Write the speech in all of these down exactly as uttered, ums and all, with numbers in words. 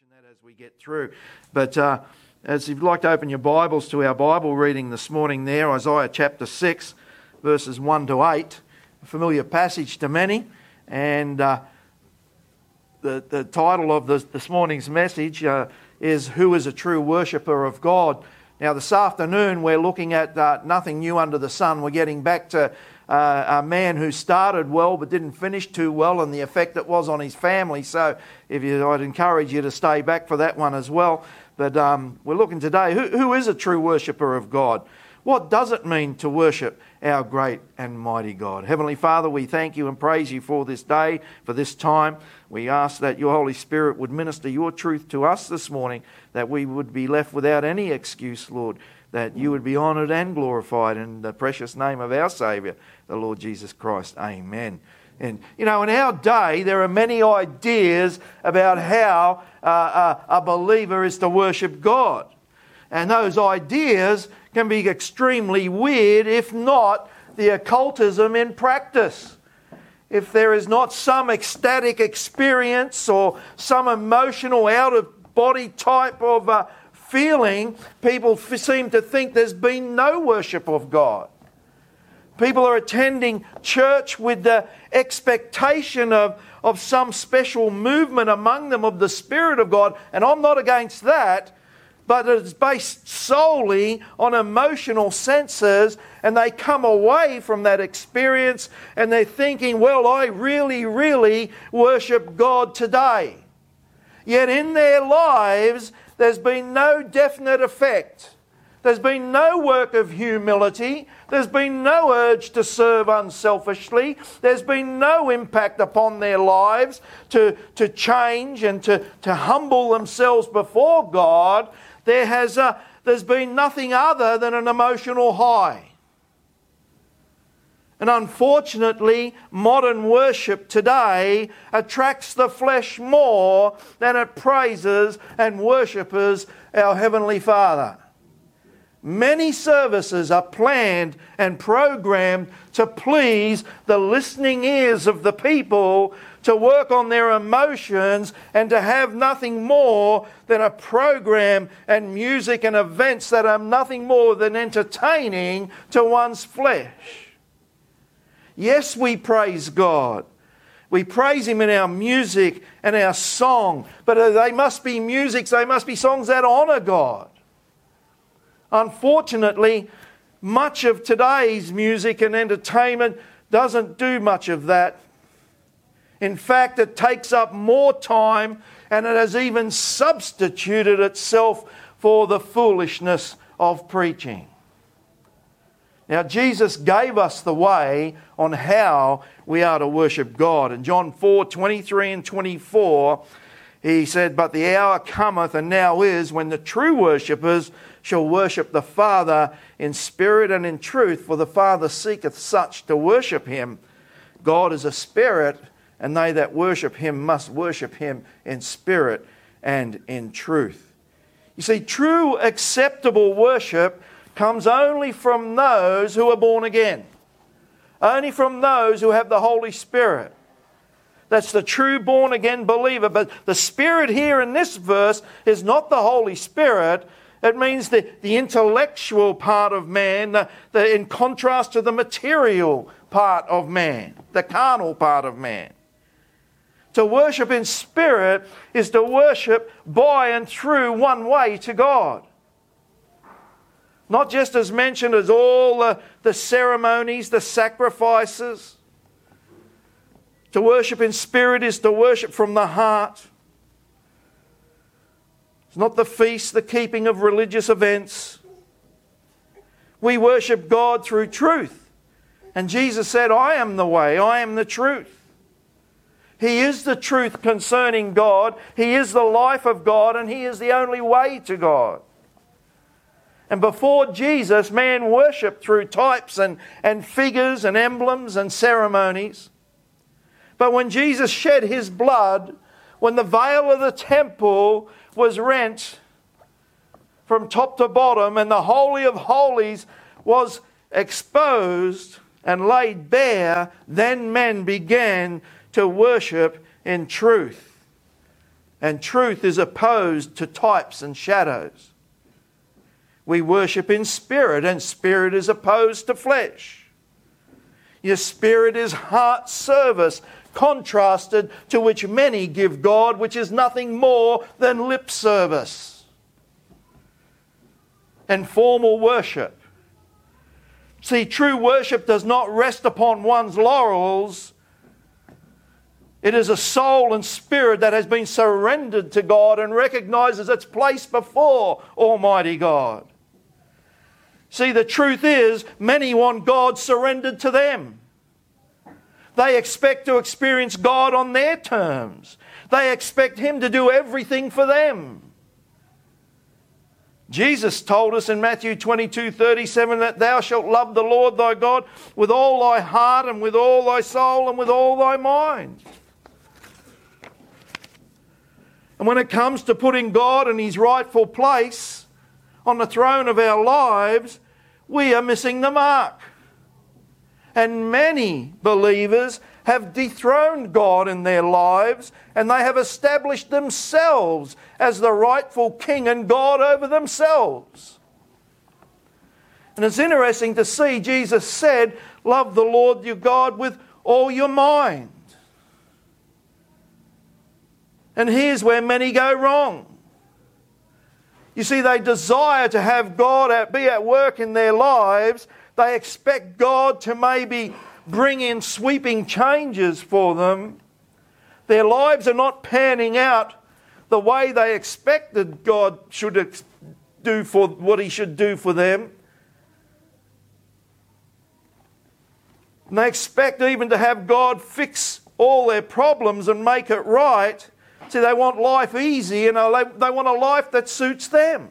That as we get through. But uh, as you'd like to open your Bibles to our Bible reading this morning there, Isaiah chapter six, verses one to eight, a familiar passage to many. And uh, the, the title of this, this morning's message uh, is Who is a True Worshipper of God? Now this afternoon we're looking at uh, nothing new under the sun. We're getting back to Uh, a man who started well but didn't finish too well, and the effect it was on his family. So if you, I'd encourage you to stay back for that one as well. But um, we're looking today, who, who is a true worshipper of God? What does it mean to worship our great and mighty God? Heavenly Father, we thank you and praise you for this day, for this time. We ask that your Holy Spirit would minister your truth to us this morning, that we would be left without any excuse, Lord, that you would be honoured and glorified in the precious name of our Saviour, the Lord Jesus Christ. Amen. And, you know, in our day, there are many ideas about how uh, a, a believer is to worship God. And those ideas can be extremely weird, if not the occultism in practice. If there is not some ecstatic experience or some emotional out-of-body type of uh, feeling, people f- seem to think there's been no worship of God. People are attending church with the expectation of, of some special movement among them of the Spirit of God, and I'm not against that, but it's based solely on emotional senses, and they come away from that experience and they're thinking, well, I really, really worship God today. Yet in their lives, there's been no definite effect. There's been no work of humility. There's been no urge to serve unselfishly. There's been no impact upon their lives to, to change and to, to humble themselves before God. There has a, there's been nothing other than an emotional high. And unfortunately, modern worship today attracts the flesh more than it praises and worships our Heavenly Father. Many services are planned and programmed to please the listening ears of the people, to work on their emotions, and to have nothing more than a program and music and events that are nothing more than entertaining to one's flesh. Yes, we praise God. We praise Him in our music and our song, but they must be musics, they must be songs that honour God. Unfortunately, much of today's music and entertainment doesn't do much of that. In fact, it takes up more time, and it has even substituted itself for the foolishness of preaching. Now, Jesus gave us the way on how we are to worship God. In John four, twenty-three and twenty-four, He said, "But the hour cometh, and now is, when the true worshippers shall worship the Father in spirit and in truth, for the Father seeketh such to worship Him. God is a spirit, and they that worship Him must worship Him in spirit and in truth." You see, true acceptable worship comes only from those who are born again. Only from those who have the Holy Spirit. That's the true born-again believer. But the Spirit here in this verse is not the Holy Spirit. It means the, the intellectual part of man, the, the, in contrast to the material part of man, the carnal part of man. To worship in spirit is to worship by and through one way to God. Not just as mentioned as all the, the ceremonies, the sacrifices. To worship in spirit is to worship from the heart. It's not the feast, the keeping of religious events. We worship God through truth. And Jesus said, "I am the way, I am the truth." He is the truth concerning God. He is the life of God, and He is the only way to God. And before Jesus, man worshipped through types and, and figures and emblems and ceremonies. But when Jesus shed His blood, when the veil of the temple was rent from top to bottom and the Holy of Holies was exposed and laid bare, then men began to worship in truth And truth is opposed to types and shadows. We worship in spirit, and spirit is opposed to flesh. Your spirit is heart service, contrasted to which many give God, which is nothing more than lip service and formal worship. See, true worship does not rest upon one's laurels. It is a soul and spirit that has been surrendered to God and recognises its place before Almighty God. See, the truth is, many want God surrendered to them. They expect to experience God on their terms. They expect Him to do everything for them. Jesus told us in Matthew twenty-two thirty-seven that thou shalt love the Lord thy God with all thy heart and with all thy soul and with all thy mind. And when it comes to putting God in His rightful place on the throne of our lives, we are missing the mark. And many believers have dethroned God in their lives, and they have established themselves as the rightful king and God over themselves. And it's interesting to see Jesus said, love the Lord your God with all your mind. And here's where many go wrong. You see, they desire to have God be at work in their lives. They expect God to maybe bring in sweeping changes for them. Their lives are not panning out the way they expected God should do for what He should do for them. And they expect even to have God fix all their problems and make it right. See, they want life easy, and they want a life that suits them.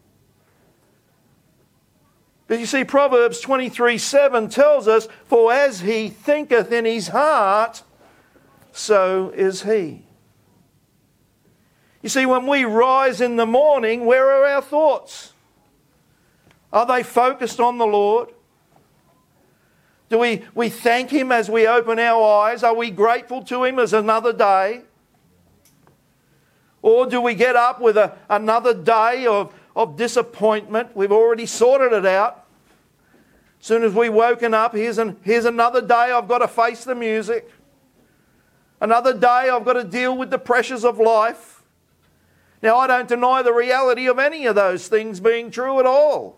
But you see, Proverbs twenty-three seven tells us, for as he thinketh in his heart, so is he. You see, when we rise in the morning, where are our thoughts? Are they focused on the Lord? Do we, we thank Him as we open our eyes? Are we grateful to Him as another day? Or do we get up with a, another day of, of disappointment? We've already sorted it out. As soon as we've woken up, here's, an, here's another day I've got to face the music. Another day I've got to deal with the pressures of life. Now, I don't deny the reality of any of those things being true at all.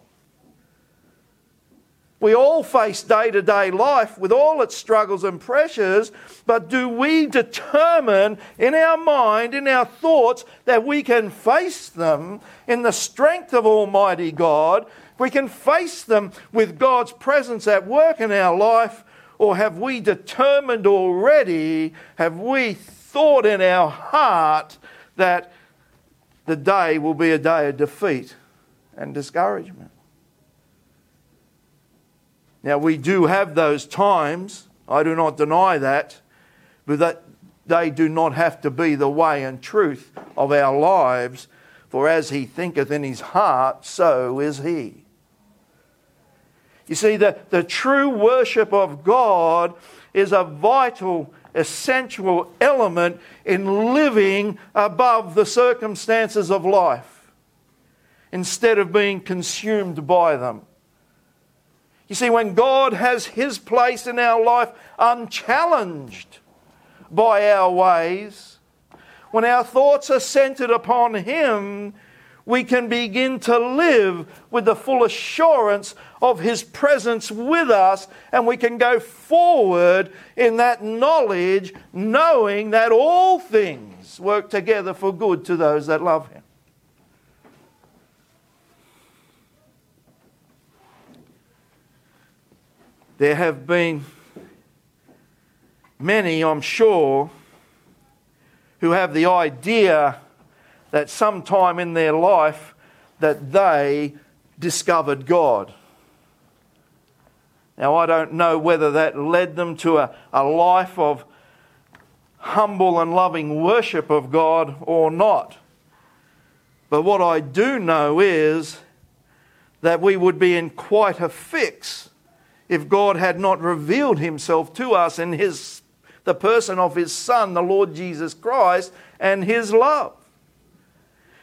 We all face day-to-day life with all its struggles and pressures, but do we determine in our mind, in our thoughts, that we can face them in the strength of Almighty God? We can face them with God's presence at work in our life, or have we determined already, have we thought in our heart that the day will be a day of defeat and discouragement? Now, we do have those times, I do not deny that, but that they do not have to be the way and truth of our lives, for as he thinketh in his heart, so is he. You see, the, the true worship of God is a vital, essential element in living above the circumstances of life, instead of being consumed by them. You see, when God has His place in our life unchallenged by our ways, when our thoughts are centered upon Him, we can begin to live with the full assurance of His presence with us, and we can go forward in that knowledge, knowing that all things work together for good to those that love Him. There have been many, I'm sure, who have the idea that sometime in their life that they discovered God. Now, I don't know whether that led them to a, a life of humble and loving worship of God or not. But what I do know is that we would be in quite a fix if God had not revealed Himself to us in His, the person of His Son, the Lord Jesus Christ, and His love.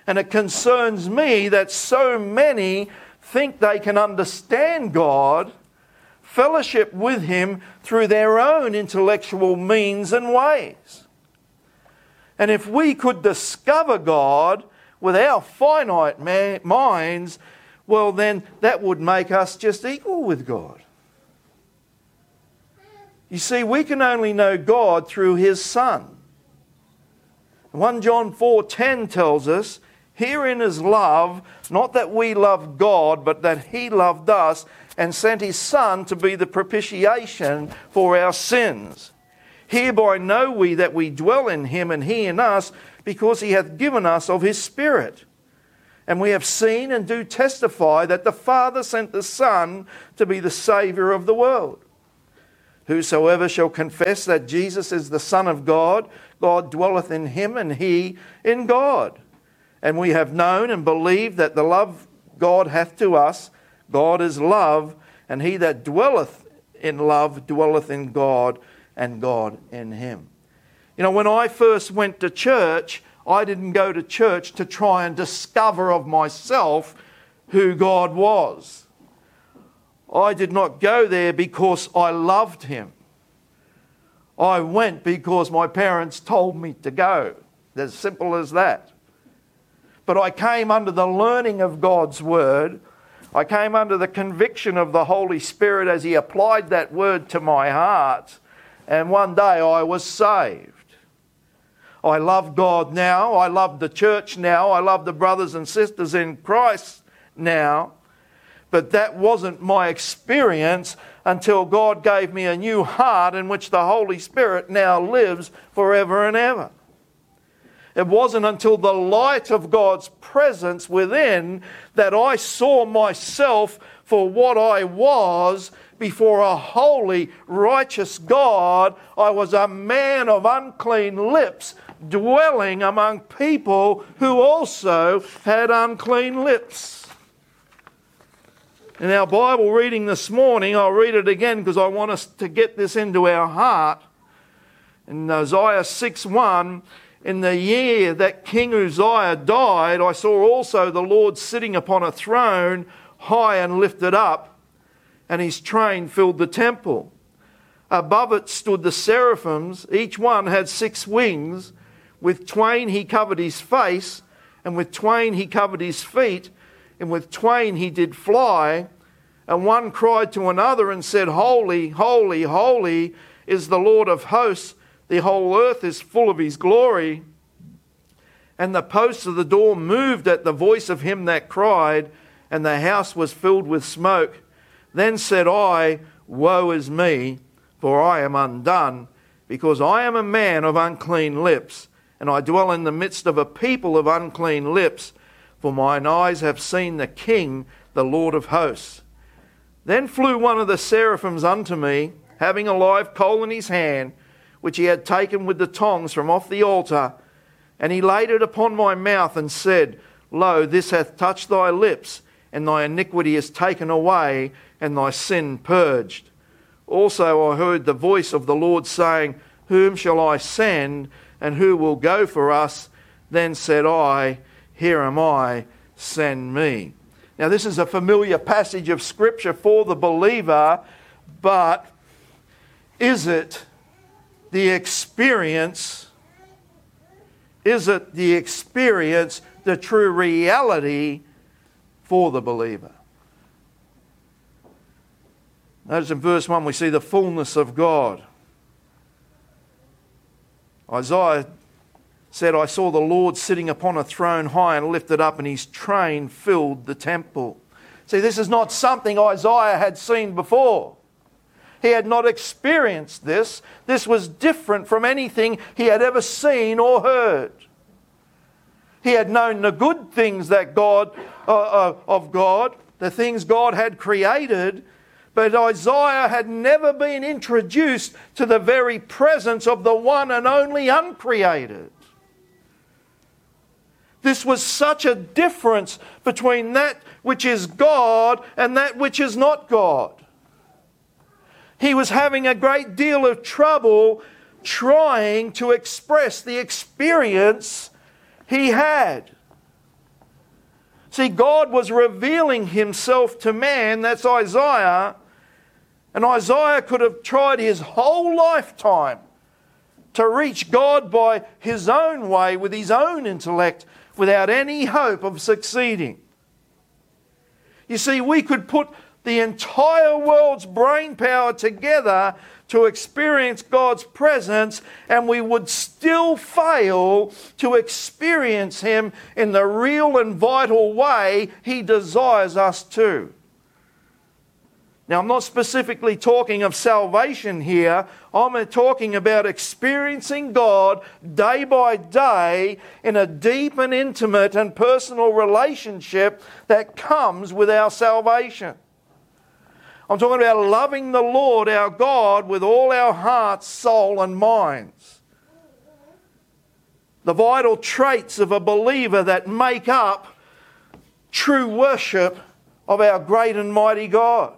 And it concerns me that so many think they can understand God, fellowship with Him through their own intellectual means and ways. And if we could discover God with our finite ma- minds, well then that would make us just equal with God. You see, we can only know God through His Son. First John four ten tells us, herein is love, not that we loved God, but that He loved us and sent His Son to be the propitiation for our sins. Hereby know we that we dwell in Him and He in us, because He hath given us of His Spirit. And we have seen and do testify that the Father sent the Son to be the Saviour of the world. Whosoever shall confess that Jesus is the Son of God, God dwelleth in him and he in God. And we have known and believed that the love God hath to us, God is love, and he that dwelleth in love dwelleth in God, and God in him. You know, when I first went to church, I didn't go to church to try and discover of myself who God was. I did not go there because I loved Him. I went because my parents told me to go. As simple as that. But I came under the learning of God's Word. I came under the conviction of the Holy Spirit as He applied that Word to my heart. And one day I was saved. I love God now. I love the church now. I love the brothers and sisters in Christ now. But that wasn't my experience until God gave me a new heart in which the Holy Spirit now lives forever and ever. It wasn't until the light of God's presence within that I saw myself for what I was before a holy, righteous God. I was a man of unclean lips, dwelling among people who also had unclean lips. In our Bible reading this morning, I'll read it again because I want us to get this into our heart. In Isaiah six one, in the year that King Uzziah died, I saw also the Lord sitting upon a throne, high and lifted up, and his train filled the temple. Above it stood the seraphims, each one had six wings. With twain he covered his face, and with twain he covered his feet, and with twain he did fly. And one cried to another and said, Holy, holy, holy is the Lord of hosts. The whole earth is full of His glory. And the posts of the door moved at the voice of him that cried, and the house was filled with smoke. Then said I, Woe is me, for I am undone, because I am a man of unclean lips, and I dwell in the midst of a people of unclean lips. For mine eyes have seen the King, the Lord of hosts. Then flew one of the seraphims unto me, having a live coal in his hand, which he had taken with the tongs from off the altar. And he laid it upon my mouth and said, Lo, this hath touched thy lips, and thy iniquity is taken away, and thy sin purged. Also I heard the voice of the Lord saying, Whom shall I send, and who will go for us? Then said I, Here am I, send me. Now this is a familiar passage of Scripture for the believer, but is it the experience, is it the experience, the true reality for the believer? Notice in verse one we see the fullness of God. Isaiah said, I saw the Lord sitting upon a throne high and lifted up, and his train filled the temple. See, this is not something Isaiah had seen before. He had not experienced this. This was different from anything he had ever seen or heard. He had known the good things that God uh, uh, of God, the things God had created, but Isaiah had never been introduced to the very presence of the one and only uncreated. This was such a difference between that which is God and that which is not God. He was having a great deal of trouble trying to express the experience he had. See, God was revealing himself to man. That's Isaiah. And Isaiah could have tried his whole lifetime to reach God by his own way, with his own intellect, without any hope of succeeding. You see, we could put the entire world's brain power together to experience God's presence, and we would still fail to experience him in the real and vital way he desires us to. Now, I'm not specifically talking of salvation here. I'm talking about experiencing God day by day in a deep and intimate and personal relationship that comes with our salvation. I'm talking about loving the Lord our God with all our hearts, soul and minds. The vital traits of a believer that make up true worship of our great and mighty God.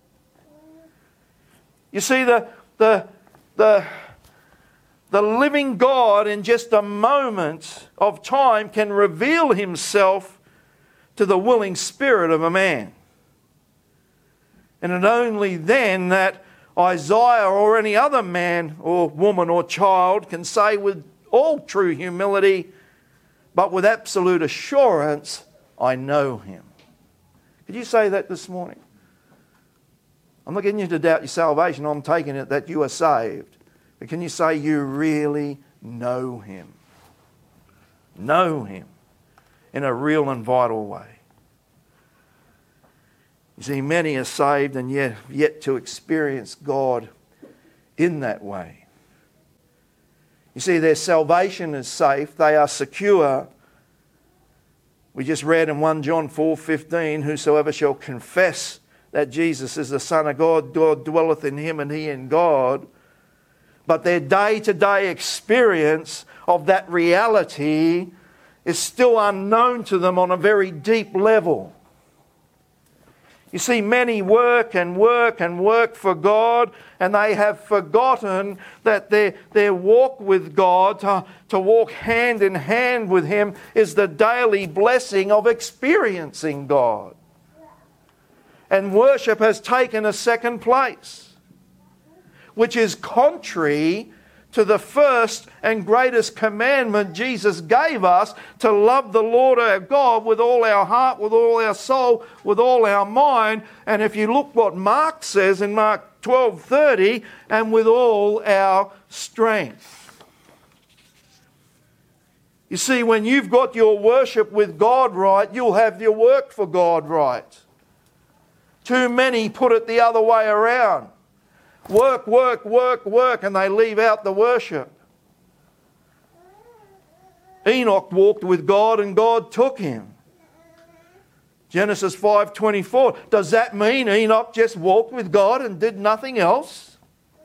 You see, the, the, the, the living God in just a moment of time can reveal himself to the willing spirit of a man. And it only then that Isaiah or any other man or woman or child can say with all true humility, but with absolute assurance, I know him. Could you say that this morning? I'm not getting you to doubt your salvation. I'm taking it that you are saved. But can you say you really know him? Know him in a real and vital way. You see, many are saved and yet yet to experience God in that way. You see, their salvation is safe. They are secure. We just read in First John four fifteen, whosoever shall confess that Jesus is the Son of God, God dwelleth in him and he in God. But their day-to-day experience of that reality is still unknown to them on a very deep level. You see, many work and work and work for God, and they have forgotten that their, their walk with God, to, to walk hand in hand with him, is the daily blessing of experiencing God. And worship has taken a second place, which is contrary to the first and greatest commandment Jesus gave us, to love the Lord our God with all our heart, with all our soul, with all our mind. And if you look what Mark says in Mark twelve thirty, and with all our strength. You see, when you've got your worship with God right, you'll have your work for God right. Too many put it the other way around. Work, work, work, work, and they leave out the worship. Enoch walked with God and God took him. Genesis five twenty-four. Does that mean Enoch just walked with God and did nothing else?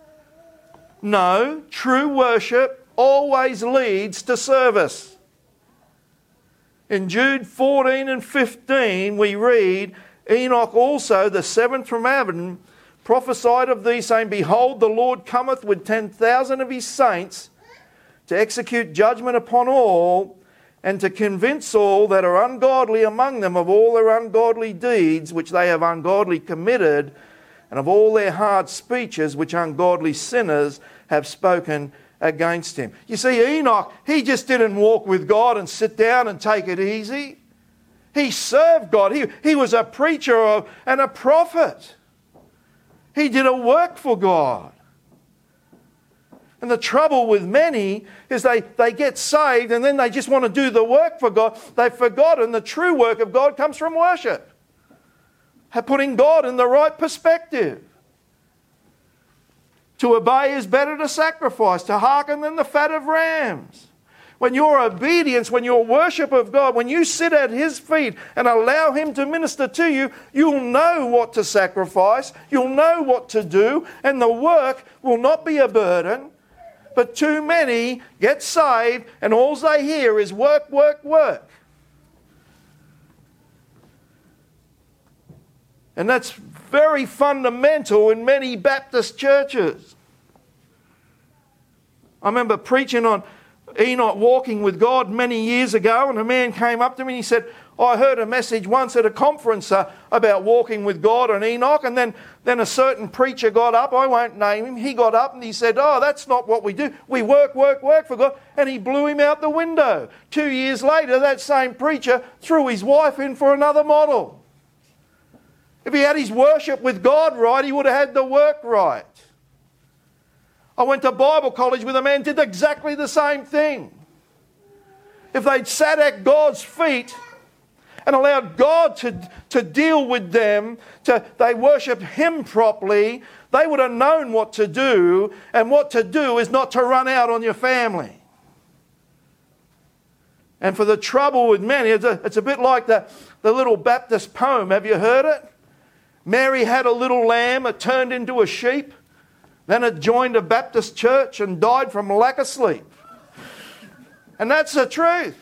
No, true worship always leads to service. In Jude fourteen and fifteen we read, Enoch also, the seventh from Adam, prophesied of thee, saying, Behold, the Lord cometh with ten thousand of his saints to execute judgment upon all, and to convince all that are ungodly among them of all their ungodly deeds which they have ungodly committed, and of all their hard speeches which ungodly sinners have spoken against him. You see, Enoch, he just didn't walk with God and sit down and take it easy. He served God. He, he was a preacher of, and a prophet. He did a work for God. And the trouble with many is they, they get saved and then they just want to do the work for God. They've forgotten the true work of God comes from worship. Putting God in the right perspective. To obey is better to sacrifice, to hearken than the fat of rams. When your obedience, when your worship of God, when you sit at his feet and allow him to minister to you, you'll know what to sacrifice, you'll know what to do, and the work will not be a burden. But too many get saved and all they hear is work, work, work. And that's very fundamental in many Baptist churches. I remember preaching on Enoch walking with God many years ago, and a man came up to me and he said, I heard a message once at a conference uh, about walking with God and Enoch, and then, then a certain preacher got up, I won't name him, he got up and he said, oh, that's not what we do. We work, work, work for God. And he blew him out the window. Two years later, that same preacher threw his wife in for another model. If he had his worship with God right, he would have had the work right. I went to Bible college with a man who did exactly the same thing. If they'd sat at God's feet and allowed God to, to deal with them, to they worship Him properly, they would have known what to do, and what to do is not to run out on your family. And for the trouble with many, it's a, it's a bit like the, the little Baptist poem. Have you heard it? Mary had a little lamb, it turned into a sheep, then it joined a Baptist church and died from lack of sleep. And that's the truth.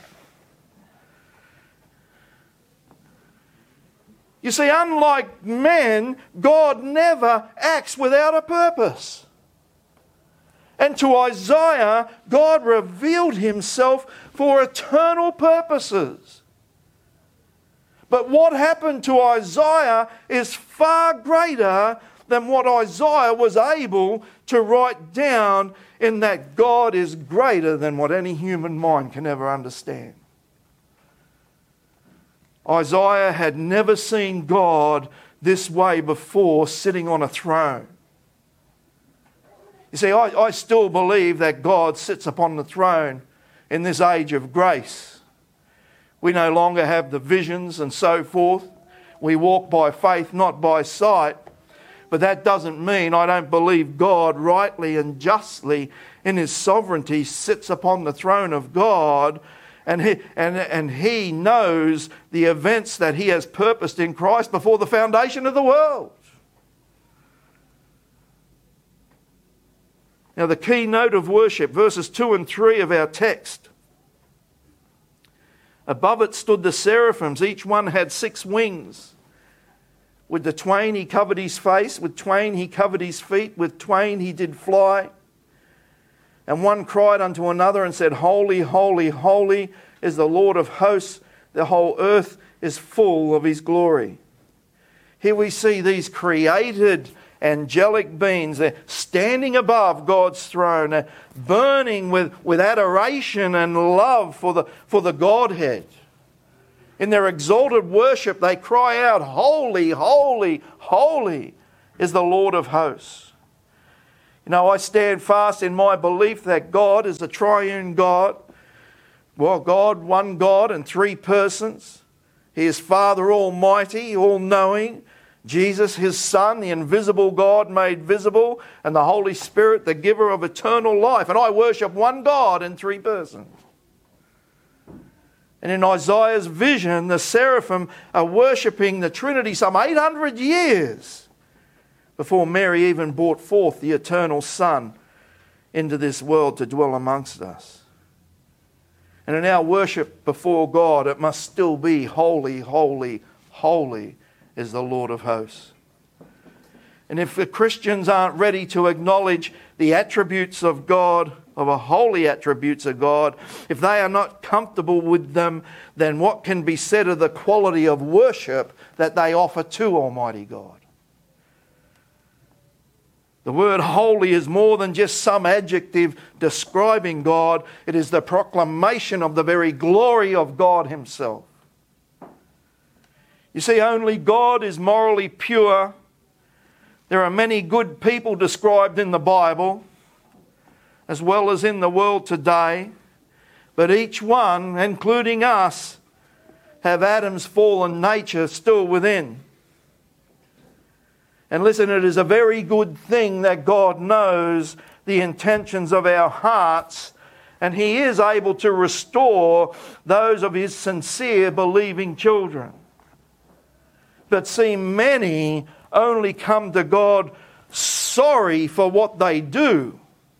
You see, unlike men, God never acts without a purpose. And to Isaiah, God revealed Himself for eternal purposes. But what happened to Isaiah is far greater than what Isaiah was able to write down, in that God is greater than what any human mind can ever understand. Isaiah had never seen God this way before, sitting on a throne. You see, I, I still believe that God sits upon the throne in this age of grace. We no longer have the visions and so forth. We walk by faith, not by sight. But that doesn't mean I don't believe God rightly and justly in His sovereignty sits upon the throne of God, and he, and, and he knows the events that He has purposed in Christ before the foundation of the world. Now, the key note of worship, verses two and three of our text. Above it stood the seraphims, each one had six wings. With the twain he covered his face, with twain he covered his feet, with twain he did fly. And one cried unto another and said, Holy, holy, holy is the Lord of hosts. The whole earth is full of His glory. Here we see these created angelic beings. They're standing above God's throne. They're burning with, with adoration and love for the, for the Godhead. In their exalted worship, they cry out, Holy, holy, holy is the Lord of hosts. You know, I stand fast in my belief that God is a triune God. Well, God, one God in three persons. He is Father Almighty, all-knowing. Jesus, His Son, the invisible God made visible. And the Holy Spirit, the giver of eternal life. And I worship one God in three persons. And in Isaiah's vision, the seraphim are worshipping the Trinity some eight hundred years before Mary even brought forth the eternal Son into this world to dwell amongst us. And in our worship before God, it must still be holy, holy, holy is the Lord of hosts. And if the Christians aren't ready to acknowledge the attributes of God, of a holy attributes of God, if they are not comfortable with them, then what can be said of the quality of worship that they offer to Almighty God? The word holy is more than just some adjective describing God. It is the proclamation of the very glory of God Himself. You see, only God is morally pure. There are many good people described in the Bible, as well as in the world today. But each one, including us, have Adam's fallen nature still within. And listen, it is a very good thing that God knows the intentions of our hearts, and He is able to restore those of His sincere believing children. But see, many only come to God sorry for what they do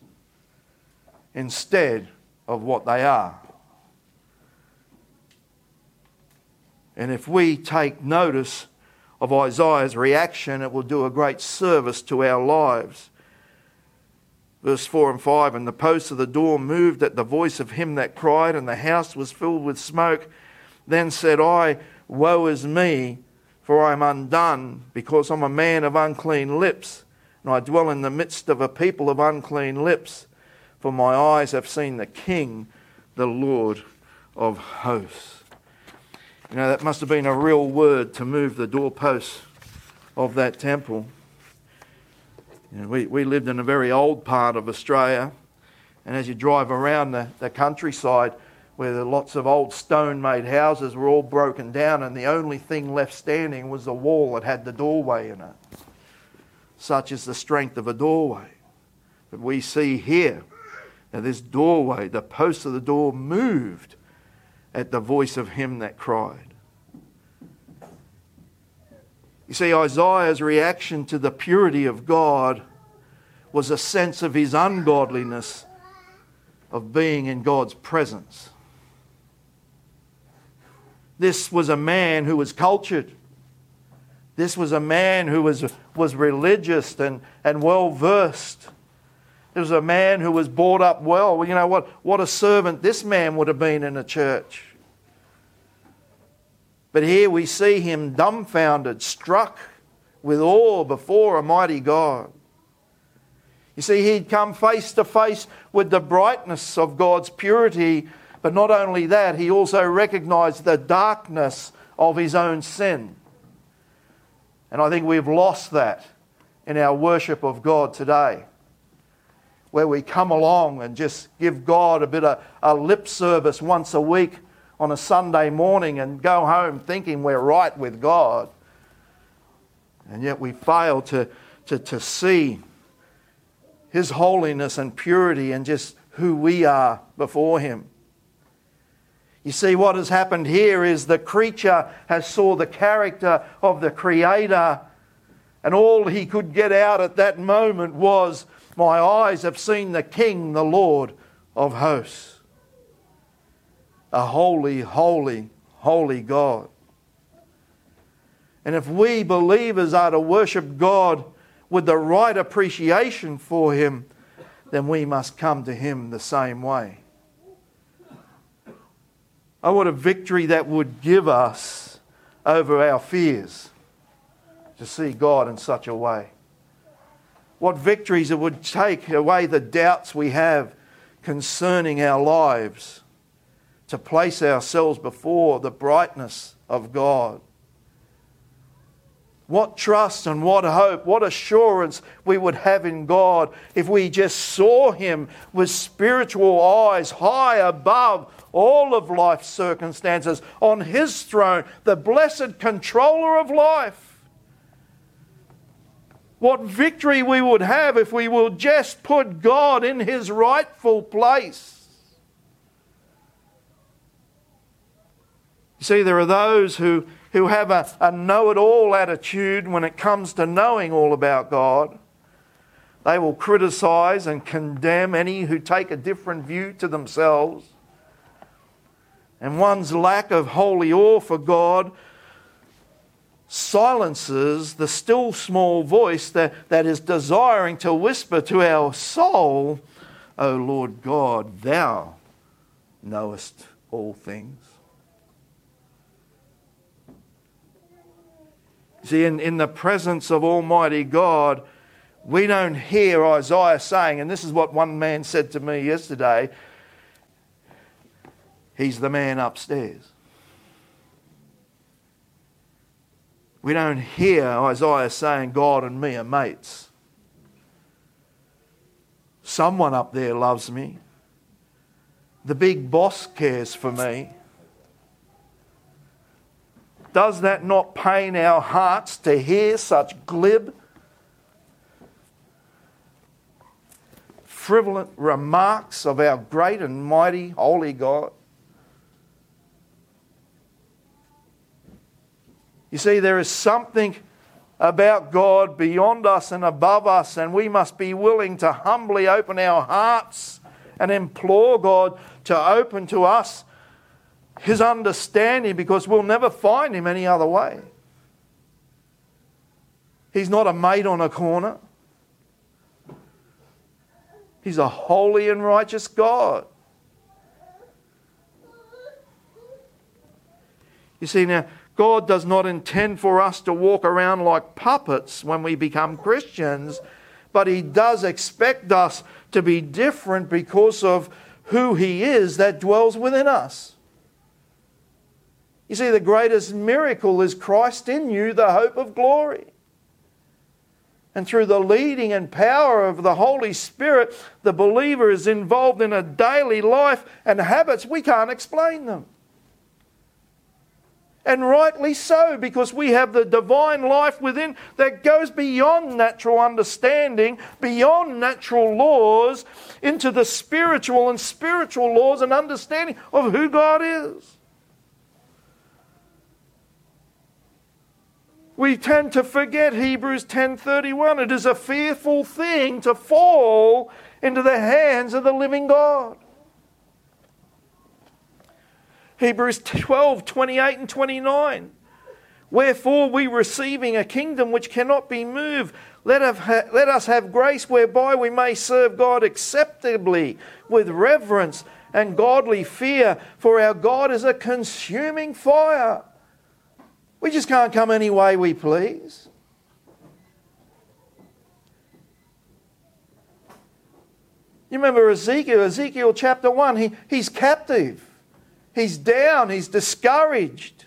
instead of what they are. And if we take notice of Isaiah's reaction, it will do a great service to our lives. Verse four and five, and the posts of the door moved at the voice of him that cried, and the house was filled with smoke. Then said I, woe is me, for I am undone, because I'm a man of unclean lips, and I dwell in the midst of a people of unclean lips. For my eyes have seen the King, the Lord of hosts. You know, that must have been a real word to move the doorposts of that temple. You know, we, we lived in a very old part of Australia, and as you drive around the, the countryside where there are lots of old stone-made houses were all broken down, and the only thing left standing was the wall that had the doorway in it. Such is the strength of a doorway. But we see here that this doorway, the posts of the door moved at the voice of him that cried. You see, Isaiah's reaction to the purity of God was a sense of his ungodliness of being in God's presence. This was a man who was cultured. This was a man who was, was religious and, and well-versed. This was a man who was brought up well. Well, you know what? What a servant this man would have been in a church. But here we see him dumbfounded, struck with awe before a mighty God. You see, he'd come face to face with the brightness of God's purity, but not only that, he also recognised the darkness of his own sin. And I think we've lost that in our worship of God today, where we come along and just give God a bit of a lip service once a week on a Sunday morning and go home thinking we're right with God. And yet we fail to, to, to see his holiness and purity and just who we are before him. You see, what has happened here is the creature has saw the character of the Creator, and all he could get out at that moment was, my eyes have seen the King, the Lord of hosts. A holy, holy, holy God. And if we believers are to worship God with the right appreciation for him, then we must come to him the same way. Oh, what a victory that would give us over our fears to see God in such a way. What victories it would take away the doubts we have concerning our lives, to place ourselves before the brightness of God. What trust and what hope, what assurance we would have in God if we just saw him with spiritual eyes high above all of life's circumstances, on his throne, the blessed controller of life. What victory we would have if we will just put God in his rightful place. You see, there are those who, who have a, a know-it-all attitude when it comes to knowing all about God. They will criticise and condemn any who take a different view to themselves. And one's lack of holy awe for God silences the still small voice that, that is desiring to whisper to our soul, O Lord God, thou knowest all things. See, in, in the presence of Almighty God, we don't hear Isaiah saying, and this is what one man said to me yesterday, he's the man upstairs. We don't hear Isaiah saying God and me are mates. Someone up there loves me. The big boss cares for me. Does that not pain our hearts to hear such glib, frivolous remarks of our great and mighty holy God? You see, there is something about God beyond us and above us, and we must be willing to humbly open our hearts and implore God to open to us his understanding, because we'll never find him any other way. He's not a mate on a corner. He's a holy and righteous God. You see, now, God does not intend for us to walk around like puppets when we become Christians, but He does expect us to be different because of who He is that dwells within us. You see, the greatest miracle is Christ in you, the hope of glory. And through the leading and power of the Holy Spirit, the believer is involved in a daily life and habits. We can't explain them. And rightly so, because we have the divine life within that goes beyond natural understanding, beyond natural laws, into the spiritual and spiritual laws and understanding of who God is. We tend to forget Hebrews ten thirty-one. It is a fearful thing to fall into the hands of the living God. Hebrews twelve twenty-eight and twenty-nine. Wherefore we receiving a kingdom which cannot be moved, let us have grace whereby we may serve God acceptably with reverence and godly fear, for our God is a consuming fire. We just can't come any way we please. You remember Ezekiel, Ezekiel chapter one, he, he's captive. He's down, he's discouraged.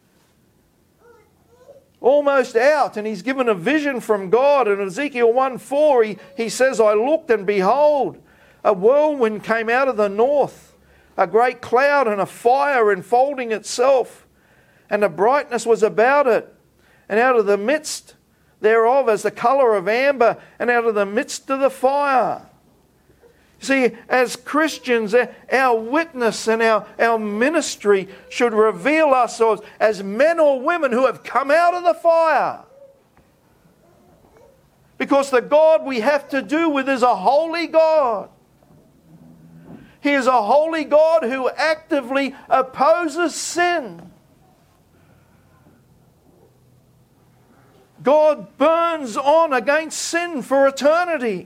Almost out, and he's given a vision from God. In Ezekiel one four, he, he says, I looked and behold, a whirlwind came out of the north, a great cloud and a fire enfolding itself. And the brightness was about it, and out of the midst thereof as the colour of amber, and out of the midst of the fire. See, as Christians, our witness and our, our ministry should reveal ourselves as men or women who have come out of the fire. Because the God we have to do with is a holy God. He is a holy God who actively opposes sin. God burns on against sin for eternity.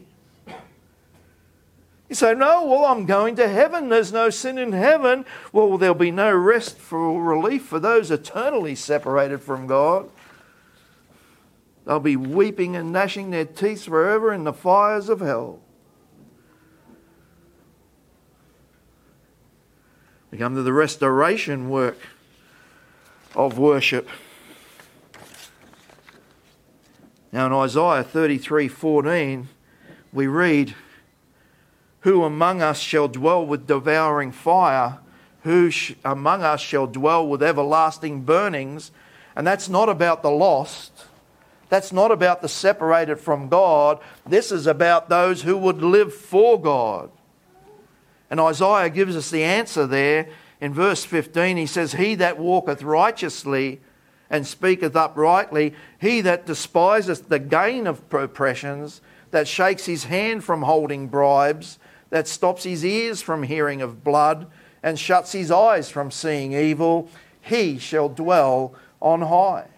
You say, no, well, I'm going to heaven. There's no sin in heaven. Well, there'll be no rest for relief for those eternally separated from God. They'll be weeping and gnashing their teeth forever in the fires of hell. We come to the restoration work of worship. Now in Isaiah thirty-three fourteen, we read, who among us shall dwell with devouring fire? Who sh- among us shall dwell with everlasting burnings? And that's not about the lost. That's not about the separated from God. This is about those who would live for God. And Isaiah gives us the answer there. In verse fifteen, he says, he that walketh righteously and speaketh uprightly, he that despiseth the gain of oppressions, that shakes his hand from holding bribes, that stops his ears from hearing of blood, and shuts his eyes from seeing evil, he shall dwell on high.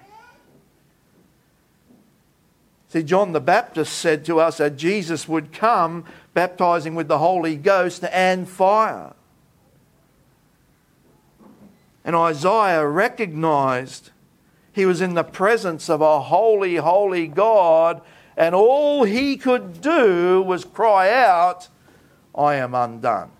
See, John the Baptist said to us that Jesus would come baptizing with the Holy Ghost and fire. And Isaiah recognised he was in the presence of a holy, holy God, and all he could do was cry out, I am undone.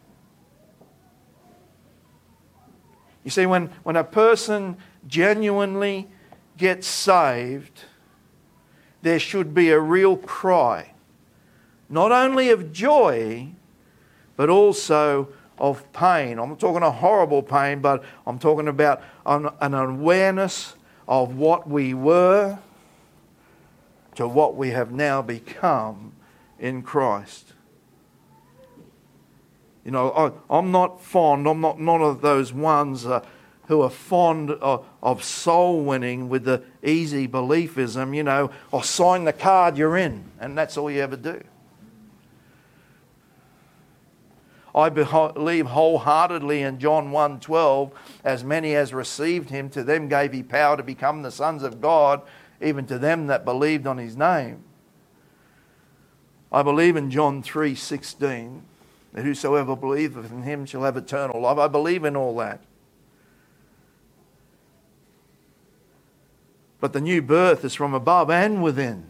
You see, when, when a person genuinely gets saved, there should be a real cry, not only of joy, but also of pain. I'm not talking a horrible pain, but I'm talking about an, an awareness of what we were to what we have now become in Christ. You know, I, I'm not fond, I'm not none of those ones uh, who are fond of, of soul winning with the easy beliefism, you know, or sign the card, you're in, and that's all you ever do. I believe wholeheartedly in John one twelve, as many as received him, to them gave he power to become the sons of God, even to them that believed on his name. I believe in John three sixteen, that whosoever believeth in him shall have eternal life. I believe in all that. But the new birth is from above and within.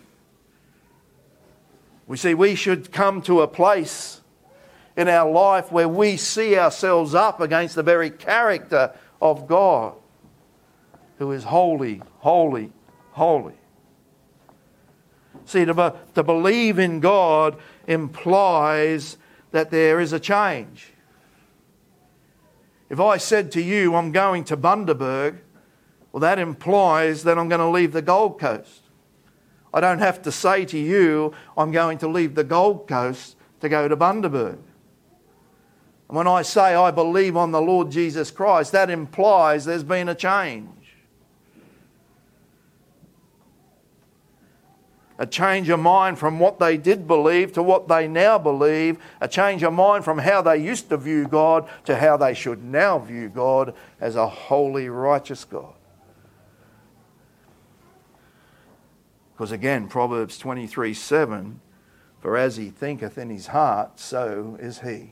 We see we should come to a place in our life where we see ourselves up against the very character of God, who is holy, holy, holy. See, to, be, to believe in God implies that there is a change. If I said to you, I'm going to Bundaberg, well, that implies that I'm going to leave the Gold Coast. I don't have to say to you, I'm going to leave the Gold Coast to go to Bundaberg. And when I say I believe on the Lord Jesus Christ, that implies there's been a change. A change of mind from what they did believe to what they now believe. A change of mind from how they used to view God to how they should now view God as a holy, righteous God. Because again, Proverbs twenty-three seven, for as he thinketh in his heart, so is he.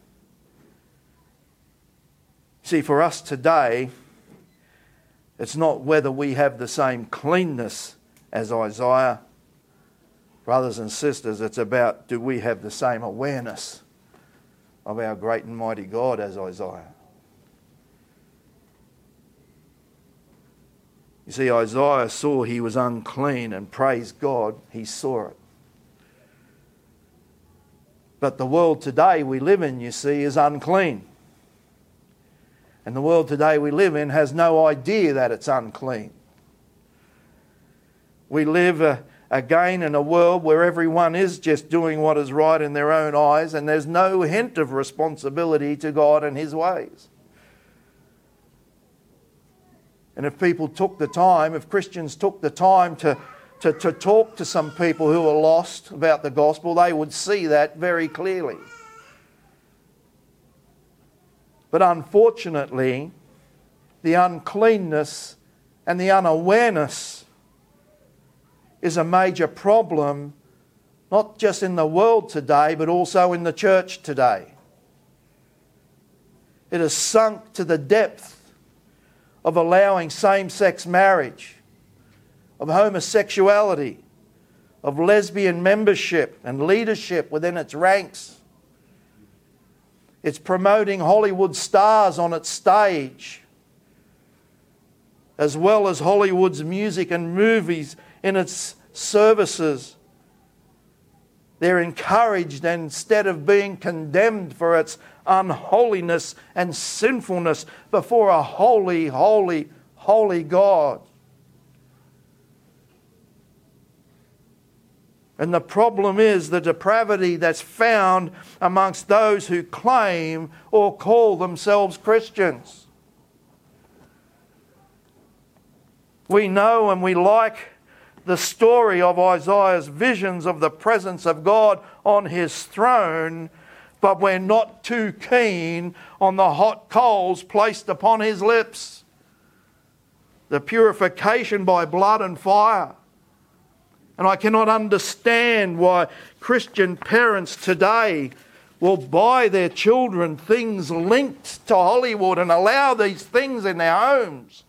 See, for us today, it's not whether we have the same cleanness as Isaiah. Brothers and sisters, it's about, do we have the same awareness of our great and mighty God as Isaiah? You see, Isaiah saw he was unclean, and praise God, he saw it. But the world today we live in, you see, is unclean. And the world today we live in has no idea that it's unclean. We live uh, again in a world where everyone is just doing what is right in their own eyes, and there's no hint of responsibility to God and his ways. And if people took the time, if Christians took the time to, to, to talk to some people who are lost about the gospel, they would see that very clearly. But unfortunately, the uncleanness and the unawareness is a major problem, not just in the world today, but also in the church today. It has sunk to the depth of allowing same-sex marriage, of homosexuality, of lesbian membership and leadership within its ranks. It's promoting Hollywood stars on its stage, as well as Hollywood's music and movies in its services. They're encouraged, and instead of being condemned for its unholiness and sinfulness before a holy, holy, holy God. And the problem is the depravity that's found amongst those who claim or call themselves Christians. We know and we like the story of Isaiah's visions of the presence of God on his throne, but we're not too keen on the hot coals placed upon his lips. The purification by blood and fire. And I cannot understand why Christian parents today will buy their children things linked to Hollywood and allow these things in their homes,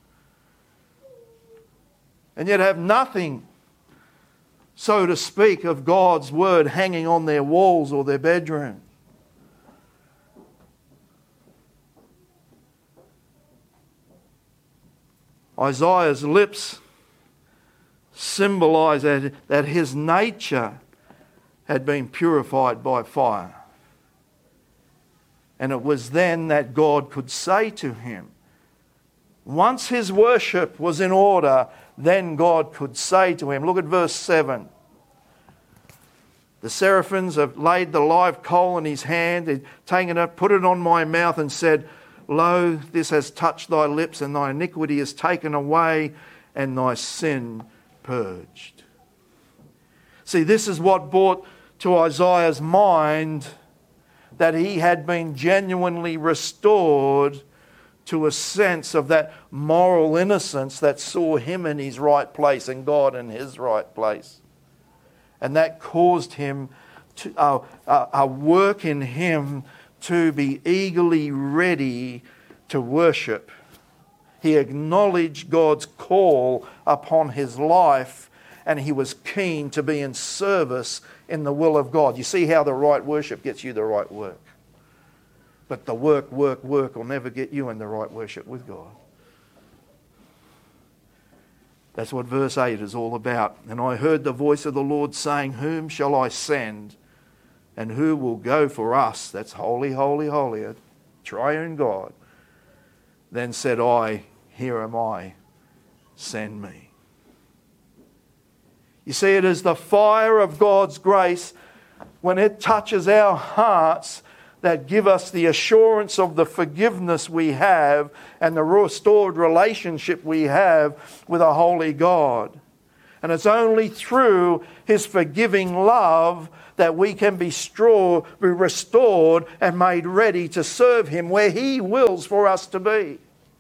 and yet have nothing, so to speak, of God's word hanging on their walls or their bedroom. Isaiah's lips symbolize that, that his nature had been purified by fire. And it was then that God could say to him, once his worship was in order, then God could say to him, look at verse seven. The seraphims have laid the live coal in his hand, they'd taken it, put it on my mouth and said, lo, this has touched thy lips, and thy iniquity is taken away, and thy sin purged. See, this is what brought to Isaiah's mind that he had been genuinely restored to a sense of that moral innocence that saw him in his right place and God in his right place. And that caused him to, uh, uh, a work in him to be eagerly ready to worship. He acknowledged God's call upon his life, and he was keen to be in service in the will of God. You see how the right worship gets you the right work. But the work, work, work will never get you in the right worship with God. That's what verse eight is all about. And I heard the voice of the Lord saying, whom shall I send? And who will go for us? That's holy, holy, holy, a triune God. Then said I, here am I, send me. You see, it is the fire of God's grace when it touches our hearts that give us the assurance of the forgiveness we have and the restored relationship we have with a holy God. And it's only through his forgiving love that we can be, straw, be restored and made ready to serve him where he wills for us to be.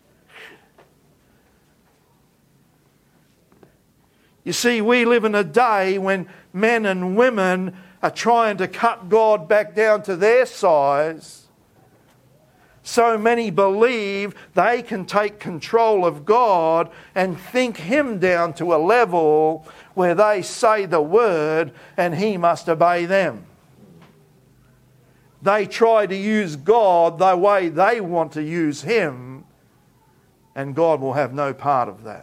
You see, we live in a day when men and women are trying to cut God back down to their size. So many believe they can take control of God and think him down to a level where they say the word and he must obey them. They try to use God the way they want to use him, and God will have no part of that.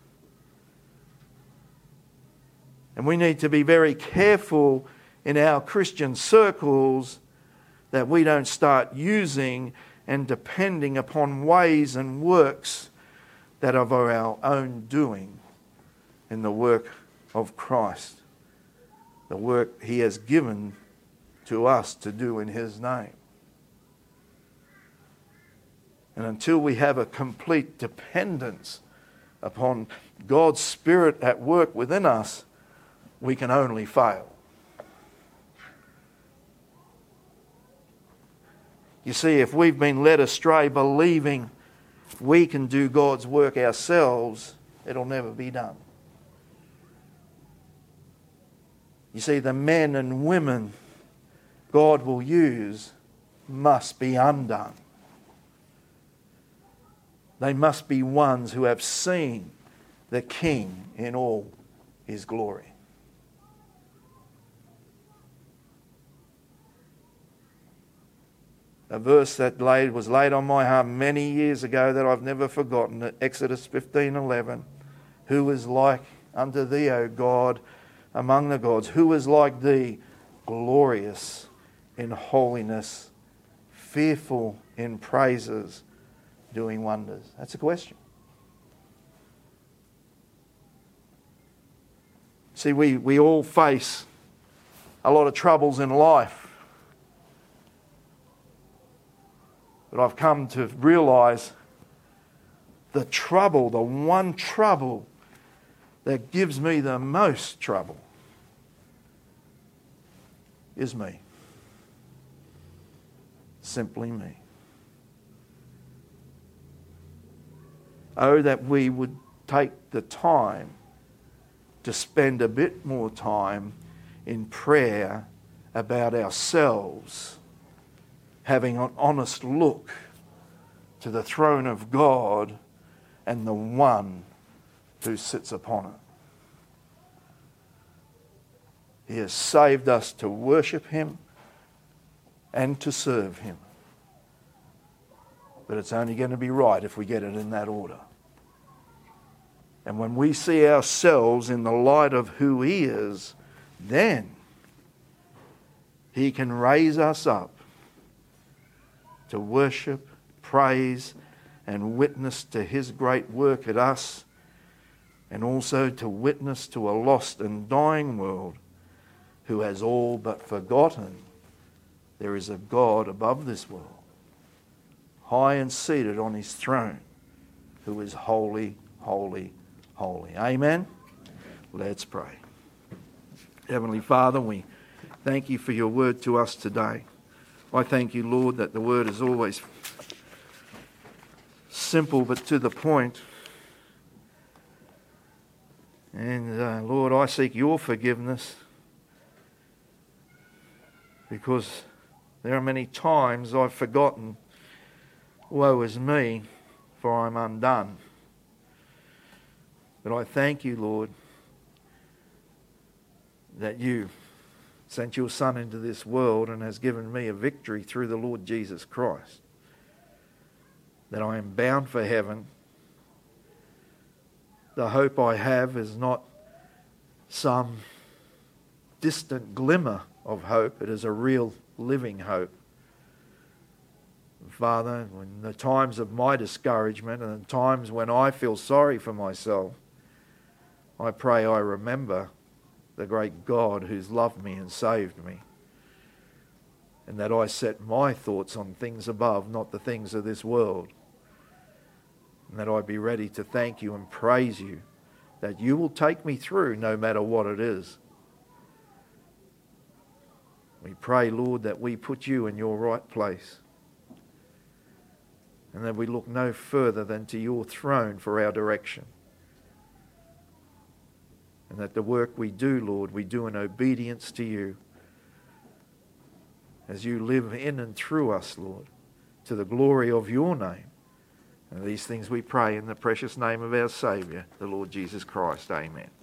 And we need to be very careful in our Christian circles that we don't start using and depending upon ways and works that are of our own doing in the work of Christ, the work he has given to us to do in his name. And until we have a complete dependence upon God's Spirit at work within us, we can only fail. You see, if we've been led astray believing we can do God's work ourselves, it'll never be done. You see, the men and women God will use must be undone. They must be ones who have seen the King in all his glory. A verse that laid, was laid on my heart many years ago that I've never forgotten, Exodus fifteen eleven. Who is like unto thee, O God, among the gods? Who is like thee, glorious in holiness, fearful in praises, doing wonders? That's a question. See, we, we all face a lot of troubles in life. But I've come to realise the trouble, the one trouble that gives me the most trouble is me. Simply me. Oh, that we would take the time to spend a bit more time in prayer about ourselves, having an honest look to the throne of God and the one who sits upon it. He has saved us to worship him and to serve him. But it's only going to be right if we get it in that order. And when we see ourselves in the light of who he is, then he can raise us up to worship, praise, and witness to his great work at us, and also to witness to a lost and dying world who has all but forgotten there is a God above this world, high and seated on his throne, who is holy, holy, holy. Amen? Let's pray. Heavenly Father, we thank you for your word to us today. I thank you, Lord, that the word is always simple but to the point. And uh, Lord, I seek your forgiveness because there are many times I've forgotten, woe is me, for I'm undone. But I thank you, Lord, that you sent your Son into this world and has given me a victory through the Lord Jesus Christ. That I am bound for heaven. The hope I have is not some distant glimmer of hope. It is a real living hope. Father, in the times of my discouragement and the times when I feel sorry for myself, I pray I remember the great God who's loved me and saved me, and that I set my thoughts on things above, not the things of this world, and that I be ready to thank you and praise you, that you will take me through no matter what it is. We pray, Lord, that we put you in your right place, and that we look no further than to your throne for our direction. And that the work we do, Lord, we do in obedience to you, as you live in and through us, Lord, to the glory of your name. And these things we pray in the precious name of our Saviour, the Lord Jesus Christ. Amen.